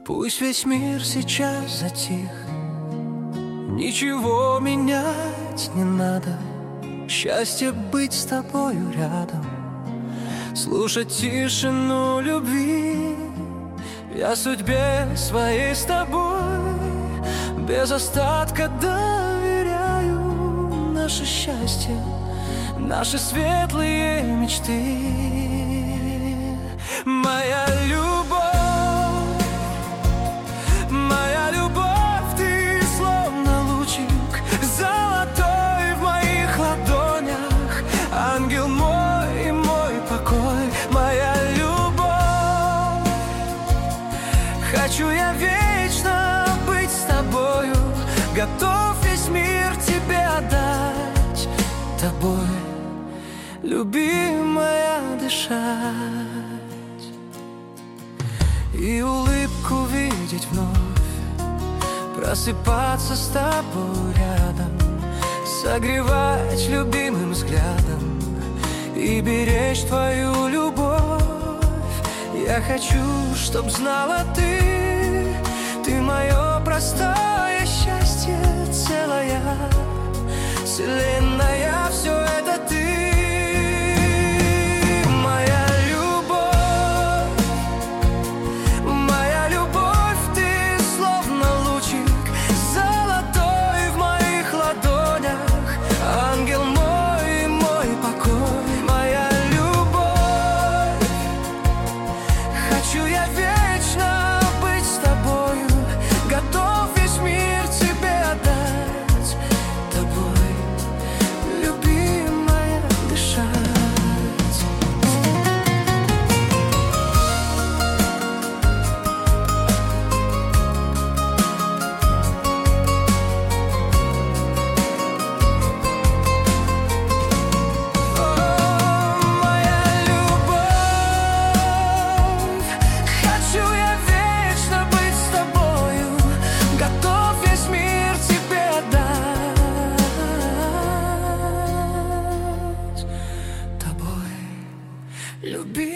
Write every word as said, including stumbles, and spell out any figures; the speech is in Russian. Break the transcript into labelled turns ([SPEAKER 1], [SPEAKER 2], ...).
[SPEAKER 1] Пусть весь мир сейчас затих, ничего менять не надо. Счастье быть с тобою рядом, слушать тишину любви. Я судьбе своей с тобой без остатка доверяю наше счастье, наши светлые мечты. Моя любовь, моя любовь, ты словно лучик золотой в моих ладонях, ангел мой и мой покой. Моя любовь, хочу я вечно быть с тобою, готов весь мир тебе отдать, тобой, любимая, дышать и улыбку видеть вновь, просыпаться с тобой рядом, согревать любимым взглядом и беречь твою любовь. Я хочу, чтоб знала ты, ты мое простое счастье, целая вселенная, все это ты. Люби.